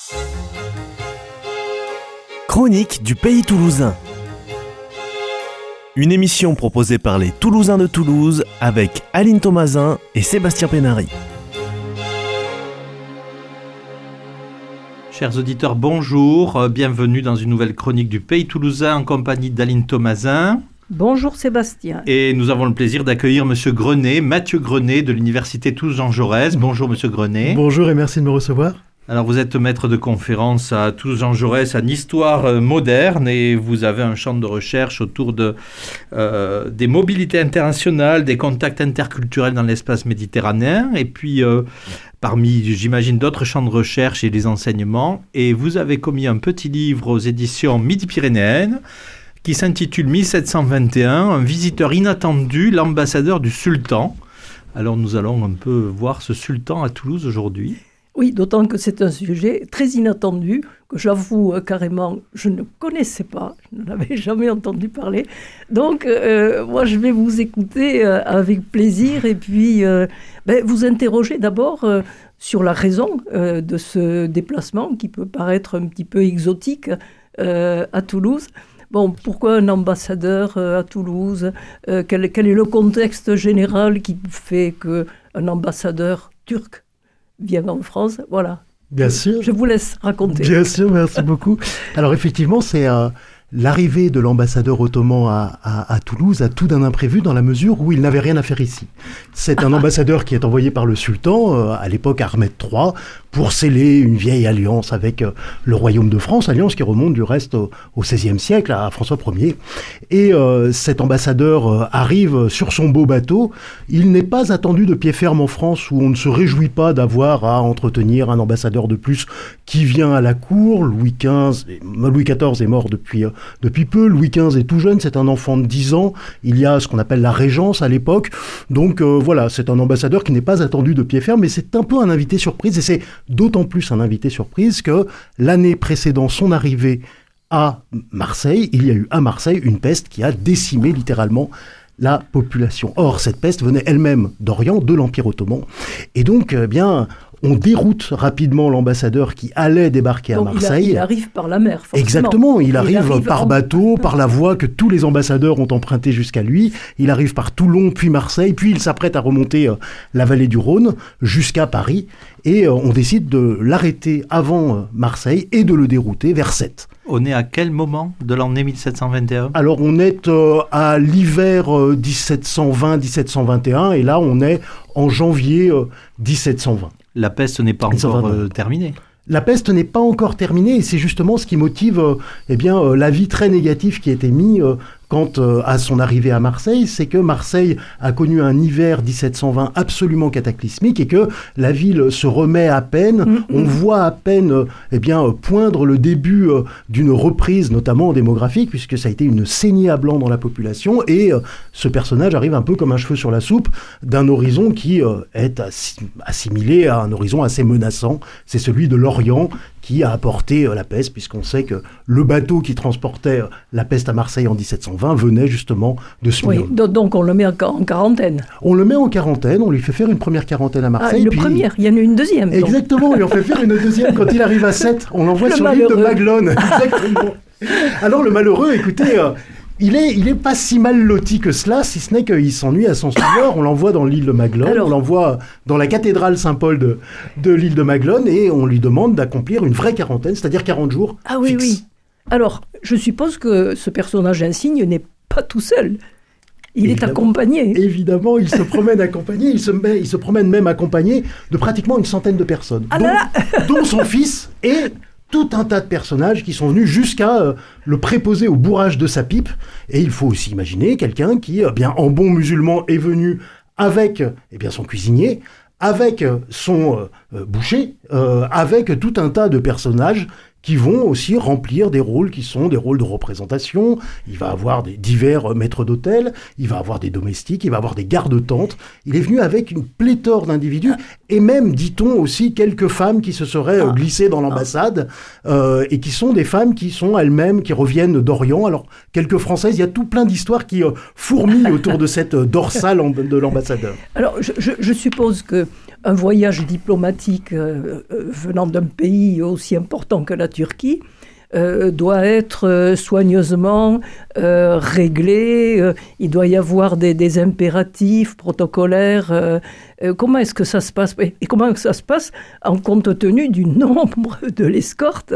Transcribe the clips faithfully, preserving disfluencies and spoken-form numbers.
Chronique du Pays Toulousain. Une émission proposée par les Toulousains de Toulouse avec Aline Thomasin et Sébastien Pénary. Chers auditeurs, bonjour, bienvenue dans une nouvelle chronique du Pays Toulousain en compagnie d'Aline Thomasin. Bonjour Sébastien. Et nous avons le plaisir d'accueillir Monsieur Grenet, Mathieu Grenet de l'Université Toulouse-Jean Jaurès. Bonjour Monsieur Grenet. Bonjour et merci de me recevoir. Alors vous êtes maître de conférence à Toulouse-Jean Jaurès en histoire moderne et vous avez un champ de recherche autour de, euh, des mobilités internationales, des contacts interculturels dans l'espace méditerranéen et puis euh, parmi, j'imagine, d'autres champs de recherche et des enseignements. Et vous avez commis un petit livre aux éditions Midi-Pyrénéennes qui s'intitule mille sept cent vingt et un, un visiteur inattendu, l'ambassadeur du sultan. Alors nous allons un peu voir ce sultan à Toulouse aujourd'hui. Oui, d'autant que c'est un sujet très inattendu, que j'avoue euh, carrément, je ne connaissais pas, je n'en avais jamais entendu parler. Donc, euh, moi, je vais vous écouter euh, avec plaisir et puis euh, ben, vous interroger d'abord euh, sur la raison euh, de ce déplacement qui peut paraître un petit peu exotique euh, à Toulouse. Bon, pourquoi un ambassadeur euh, à Toulouse euh, quel, quel est le contexte général qui fait qu'un ambassadeur turc vient en France, voilà. Bien sûr. Je vous laisse raconter. Bien sûr, merci beaucoup. Alors effectivement, c'est euh, l'arrivée de l'ambassadeur ottoman à, à, à Toulouse a tout d'un imprévu dans la mesure où il n'avait rien à faire ici. C'est un ambassadeur qui est envoyé par le sultan, euh, à l'époque Ahmed trois, pour sceller une vieille alliance avec euh, le royaume de France, alliance qui remonte du reste au, au seizième siècle, à François Ier. Et euh, cet ambassadeur euh, arrive sur son beau bateau. Il n'est pas attendu de pied ferme en France, où on ne se réjouit pas d'avoir à entretenir un ambassadeur de plus qui vient à la cour. Louis quinze, Louis quatorze est mort depuis, euh, depuis peu. Louis quinze est tout jeune, c'est un enfant de dix ans. Il y a ce qu'on appelle la régence à l'époque. Donc euh, voilà, c'est un ambassadeur qui n'est pas attendu de pied ferme, mais c'est un peu un invité surprise, et c'est d'autant plus un invité surprise que l'année précédant son arrivée à Marseille, il y a eu à Marseille une peste qui a décimé littéralement la population. Or, cette peste venait elle-même d'Orient, de l'Empire ottoman. Et donc, eh bien, on déroute rapidement l'ambassadeur qui allait débarquer donc à Marseille. Il, a, il arrive par la mer, forcément. Exactement, il, il arrive, arrive par en... bateau, par la voie que tous les ambassadeurs ont empruntée jusqu'à lui. Il arrive par Toulon, puis Marseille, puis il s'apprête à remonter euh, la vallée du Rhône jusqu'à Paris. Et euh, on décide de l'arrêter avant euh, Marseille et de le dérouter vers Sète. On est à quel moment de l'année mille sept cent vingt et un ? Alors on est euh, à l'hiver euh, dix-sept cent vingt dix-sept cent vingt et un et là on est en janvier euh, dix-sept cent vingt. La peste n'est pas encore euh, terminée. La peste n'est pas encore terminée et c'est justement ce qui motive euh, eh bien, euh, l'avis très négatif qui a été mis euh, quant euh, à son arrivée à Marseille, c'est que Marseille a connu un hiver dix-sept cent vingt absolument cataclysmique et que la ville se remet à peine. Mmh, On mmh. voit à peine euh, eh bien, euh, poindre le début euh, d'une reprise, notamment démographique, puisque ça a été une saignée à blanc dans la population et euh, ce personnage arrive un peu comme un cheveu sur la soupe d'un horizon qui euh, est assimilé à un horizon assez menaçant. C'est celui de l'Orient qui a apporté euh, la peste, puisqu'on sait que le bateau qui transportait euh, la peste à Marseille en dix-sept cent vingt venait justement de Smyrne. Oui, donc on le met en quarantaine. On le met en quarantaine, on lui fait faire une première quarantaine à Marseille. Ah, une puis... première, il y en a une deuxième. Donc. Exactement, il en fait faire une deuxième. Quand il arrive à Sète, on l'envoie le sur l'île de Maglone. Exactement. Alors le malheureux, écoutez... Euh, Il est, il est pas si mal loti que cela, si ce n'est qu'il s'ennuie à son sauveur. On l'envoie dans l'île de Maglone, Alors... on l'envoie dans la cathédrale Saint-Paul de, de l'île de Maglone et on lui demande d'accomplir une vraie quarantaine, c'est-à-dire quarante jours Ah oui, fixes. oui. Alors, je suppose que ce personnage insigne n'est pas tout seul. Il évidemment, est accompagné. Évidemment, il se promène accompagné, il se, met, il se promène même accompagné de pratiquement une centaine de personnes, ah dont, là là dont son fils et... tout un tas de personnages qui sont venus jusqu'à euh, le préposer au bourrage de sa pipe. Et il faut aussi imaginer quelqu'un qui, euh, bien en bon musulman, est venu avec eh bien, son cuisinier, avec son euh, boucher, euh, avec tout un tas de personnages qui vont aussi remplir des rôles qui sont des rôles de représentation. Il va avoir des divers maîtres d'hôtel, il va avoir des domestiques, il va avoir des gardes-tentes. Il est venu avec une pléthore d'individus et même, dit-on, aussi quelques femmes qui se seraient ah. glissées dans l'ambassade euh, et qui sont des femmes qui sont elles-mêmes, qui reviennent d'Orient. Alors, quelques Françaises, il y a tout plein d'histoires qui euh, fourmillent autour de cette dorsale de l'ambassadeur. Alors, je, je, je suppose que un voyage diplomatique euh, venant d'un pays aussi important que la Turquie Euh, doit être euh, soigneusement euh, réglé, euh, il doit y avoir des, des impératifs protocolaires. Euh, euh, comment est-ce que ça se passe? Et comment ça se passe en compte tenu du nombre de l'escorte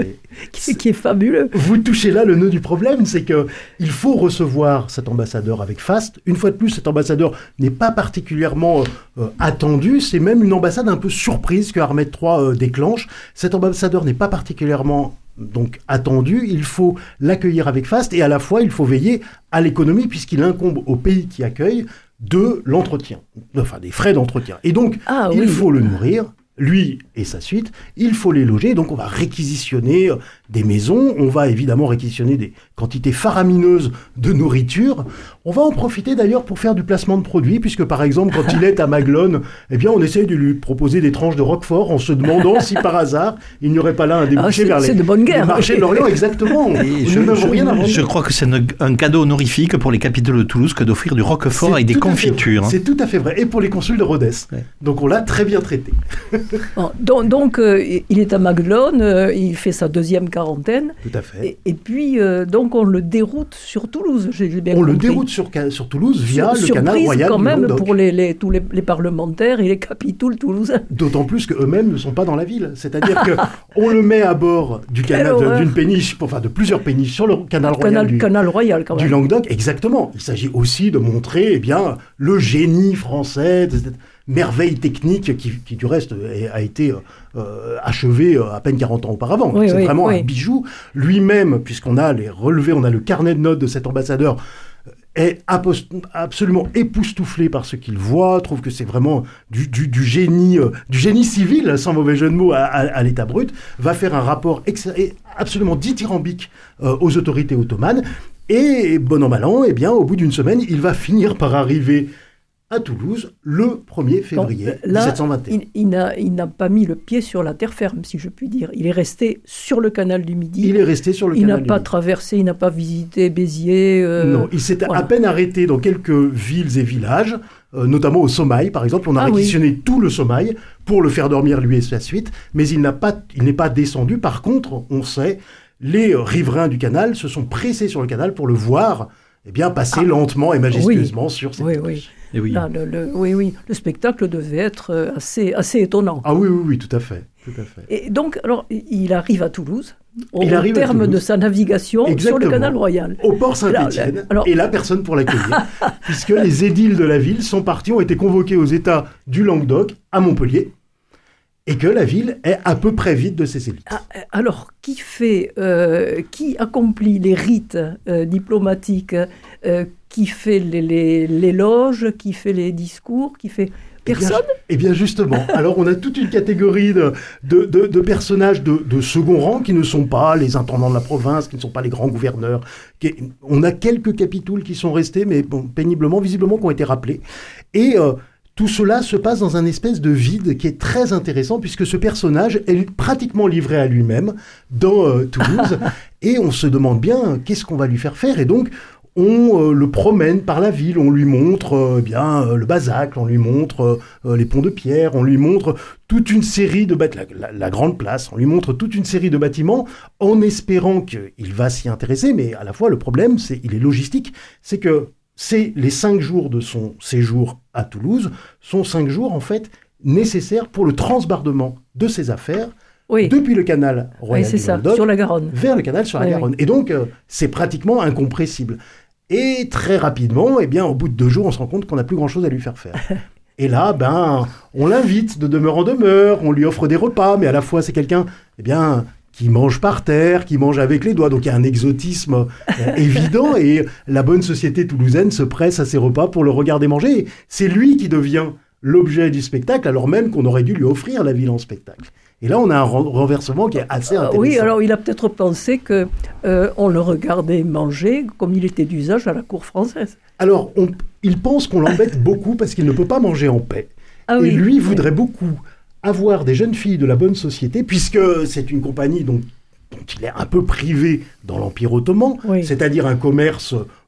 qui, qui est fabuleux. Vous touchez là le nœud du problème, c'est qu'il faut recevoir cet ambassadeur avec faste. Une fois de plus, cet ambassadeur n'est pas particulièrement euh, attendu, c'est même une ambassade un peu surprise que Ahmed trois euh, déclenche. Cet ambassadeur n'est pas particulièrement donc attendu, il faut l'accueillir avec faste et à la fois il faut veiller à l'économie puisqu'il incombe au pays qui accueille de l'entretien, enfin des frais d'entretien. Et donc ah, il oui. faut le nourrir, lui et sa suite, il faut les loger, donc on va réquisitionner des maisons, on va évidemment réquisitionner des quantités faramineuses de nourriture. On va en profiter d'ailleurs pour faire du placement de produits, puisque par exemple quand il est à Maglone, eh bien on essaye de lui proposer des tranches de Roquefort en se demandant si par hasard il n'y aurait pas là un débouché ah, vers les, de bonne guerre, les marchés de l'Orient, exactement. Et je, je, rien je, je crois que c'est un, un cadeau honorifique pour les capitaux de Toulouse que d'offrir du Roquefort avec des confitures. C'est tout à fait vrai, et pour les consuls de Rhodes. Ouais. Donc on l'a très bien traité. Bon, donc donc euh, il est à Maglone, euh, il fait sa deuxième quarantaine. Tout à fait. Et, et puis euh, donc on le déroute sur Toulouse, j'ai bien on compris. le déroute sur, sur Toulouse via sur, le canal royal quand du même Languedoc. Pour les, les, tous les, les parlementaires et les capitouls toulousains. D'autant plus qu'eux-mêmes ne sont pas dans la ville. C'est-à-dire qu'on le met à bord du canal, de, d'une péniche, enfin de plusieurs péniches sur le canal royal, canal, du, canal royal quand même. du Languedoc. Exactement. Il s'agit aussi de montrer eh bien, le génie français, de cette merveille technique qui, qui du reste a été euh, achevée à peine quarante ans auparavant. Oui, C'est oui, vraiment oui. un bijou. Lui-même, puisqu'on a les relevés, on a le carnet de notes de cet ambassadeur, est absolument époustouflé par ce qu'il voit, trouve que c'est vraiment du, du, du, génie, euh, du génie civil, sans mauvais jeu de mots, à, à, à l'état brut, va faire un rapport ex- absolument dithyrambique euh, aux autorités ottomanes, et bon an mal an, eh bien, au bout d'une semaine, il va finir par arriver à Toulouse le premier février Donc, là, mille sept cent vingt et un. Il, il, n'a, il n'a pas mis le pied sur la terre ferme, si je puis dire. Il est resté sur le canal du Midi. Il est resté sur le il canal n'a du pas Midi. traversé, il n'a pas visité Béziers. Euh, non, il s'est voilà. à peine arrêté dans quelques villes et villages, euh, notamment au Somaï, par exemple. On a ah, réquisitionné oui. tout le Somaï pour le faire dormir lui et sa suite, mais il, n'a pas, il n'est pas descendu. Par contre, on sait, les riverains du canal se sont pressés sur le canal pour le voir eh bien, passer ah, lentement et majestueusement oui. sur cette oui, oui. Et oui. Là, le, le, oui, oui, le spectacle devait être assez, assez étonnant. Ah oui, oui, oui, tout à fait, tout à fait. Et donc, alors, il arrive à Toulouse, au, il arrive au terme Toulouse. de sa navigation Exactement. sur le canal royal. Au port Saint-Étienne, et là, personne pour l'accueillir, puisque les édiles de la ville sont partis, ont été convoqués aux États du Languedoc, à Montpellier, et que la ville est à peu près vide de ses élites. Ah, alors, qui fait, euh, qui accomplit les rites euh, diplomatiques, euh, qui fait les, les, les loges, qui fait les discours, qui fait... Personne ? Eh bien, eh bien justement, alors on a toute une catégorie de, de, de, de personnages de, de second rang qui ne sont pas les intendants de la province, qui ne sont pas les grands gouverneurs. Qui, on a quelques capitouls qui sont restés, mais bon, péniblement, visiblement, qui ont été rappelés. Et... Euh, tout cela se passe dans un espèce de vide qui est très intéressant puisque ce personnage est pratiquement livré à lui-même dans euh, Toulouse et on se demande bien qu'est-ce qu'on va lui faire faire et donc on euh, le promène par la ville, on lui montre euh, bien euh, le Bazacle, on lui montre euh, les ponts de pierre, on lui montre toute une série de bâtiments, la, la, la grande place, on lui montre toute une série de bâtiments en espérant qu'il va s'y intéresser, mais à la fois le problème, c'est il est logistique, c'est que c'est les cinq jours de son séjour à Toulouse, sont cinq jours en fait nécessaires pour le transbordement de ses affaires oui. depuis le canal royal oui, c'est du ça, Languedoc sur la Garonne. vers le canal sur la oui, Garonne. Oui. Et donc, euh, c'est pratiquement incompressible. Et très rapidement, eh bien, au bout de deux jours, on se rend compte qu'on n'a plus grand-chose à lui faire faire. Et là, ben, on l'invite de demeure en demeure, on lui offre des repas, mais à la fois, c'est quelqu'un, eh bien... qui mange par terre, qui mange avec les doigts. Donc il y a un exotisme euh, évident et la bonne société toulousaine se presse à ses repas pour le regarder manger. Et c'est lui qui devient l'objet du spectacle alors même qu'on aurait dû lui offrir la ville en spectacle. Et là, on a un renversement qui est assez intéressant. Oui, alors il a peut-être pensé qu'on euh, le regardait manger comme il était d'usage à la cour française. Alors, on, il pense qu'on l'embête beaucoup parce qu'il ne peut pas manger en paix. Ah, et oui, lui oui. voudrait beaucoup avoir des jeunes filles de la bonne société, puisque c'est une compagnie dont, dont il est un peu privé dans l'Empire ottoman, oui. c'est-à-dire un commerce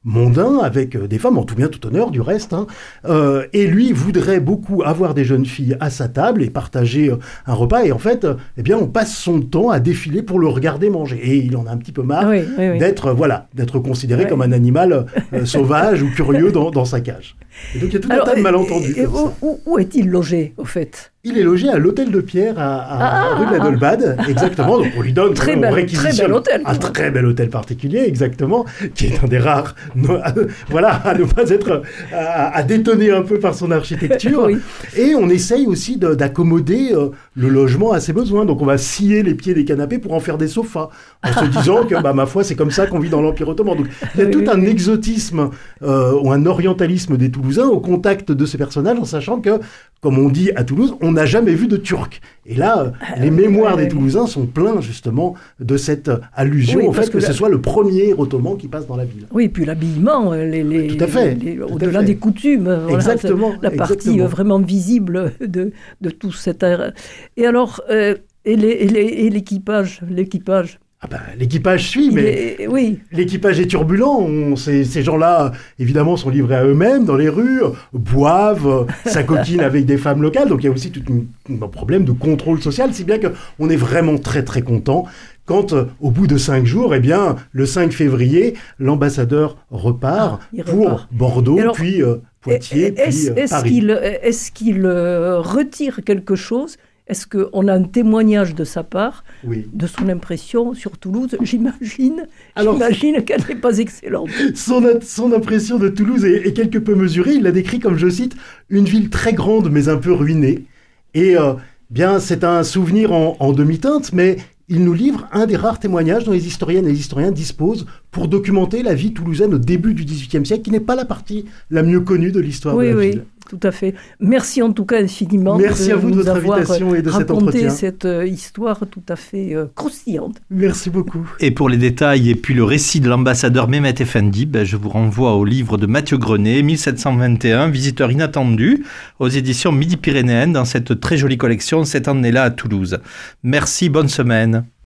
mondain avec des femmes, en tout bien tout honneur du reste, hein, euh, et lui voudrait beaucoup avoir des jeunes filles à sa table et partager euh, un repas, et en fait, euh, eh bien, on passe son temps à défiler pour le regarder manger, et il en a un petit peu marre oui, oui, oui. d'être, euh, voilà, d'être considéré Ouais. comme un animal euh, sauvage ou curieux dans, dans sa cage. Et donc il y a tout Alors, un tas de et- malentendus. et comme où, ça. où- où est-il logé, au fait? Il est logé à l'hôtel de Pierre à, à Ah, rue de la Dolbade, exactement. Donc on lui donne, Très on bel- réquisitionne très bel hôtel, un quoi. très bel hôtel particulier, exactement, qui est un des rares, no- voilà, à ne pas être à, à détonner un peu par son architecture. Oui. Et on essaye aussi de- d'accommoder euh, le logement à ses besoins. Donc on va scier les pieds des canapés pour en faire des sofas, en se disant que, bah, ma foi, c'est comme ça qu'on vit dans l'Empire ottoman. Donc il y a Oui, tout oui, un oui. exotisme euh, ou un orientalisme des Toulousains au contact de ces personnages, en sachant que, comme on dit à Toulouse, on n'a jamais vu de Turc. Et là, euh, les mémoires oui, des oui. Toulousains sont pleins justement de cette euh, allusion Oui, au parce fait que, que ce la- soit le premier ottoman qui passe dans la ville. Oui, puis l'habillement, euh, les, les, Tout à fait, les- tout à au-delà fait. des coutumes, euh, voilà, Exactement, c'est la partie exactement. euh, vraiment visible de, de tout cet air. Et alors, euh, et les- et les- et l'équipage, l'équipage, Ah ben, l'équipage suit, il mais est- oui, l'équipage est turbulent. On- ces, ces gens-là, évidemment, sont livrés à eux-mêmes dans les rues, boivent, euh, s'acoquinent avec des femmes locales. Donc il y a aussi tout une- un problème de contrôle social, si bien qu'on est vraiment très très content quand, euh, au bout de cinq jours, eh bien, le cinq février, l'ambassadeur repart Ah, il pour repart. Bordeaux, Et alors, puis euh, Poitiers, est-ce puis euh, est-ce Paris. qu'il est-ce qu'il euh, retire quelque chose? Est-ce qu'on a un témoignage de sa part, Oui. de son impression sur Toulouse? J'imagine, Alors- j'imagine qu'elle n'est pas excellente. Son, a- son impression de Toulouse est, est quelque peu mesurée. Il l'a décrit comme, je cite, une ville très grande mais un peu ruinée. Et euh, bien, c'est un souvenir en, en demi-teinte, mais il nous livre un des rares témoignages dont les historiennes et les historiens disposent pour documenter la vie toulousaine au début du dix-huitième siècle, qui n'est pas la partie la mieux connue de l'histoire Oui, de la oui, ville. tout à fait. Merci en tout cas infiniment Merci à vous de nous votre avoir invitation et de cet raconté entretien. cette euh, histoire tout à fait euh, croustillante. Merci beaucoup. Et pour les détails et puis le récit de l'ambassadeur Mehmet Efendi, ben je vous renvoie au livre de Mathieu Grenet, mille sept cent vingt et un, Visiteur inattendu, aux éditions Midi-Pyrénéennes, dans cette très jolie collection cette année-là à Toulouse. Merci, bonne semaine.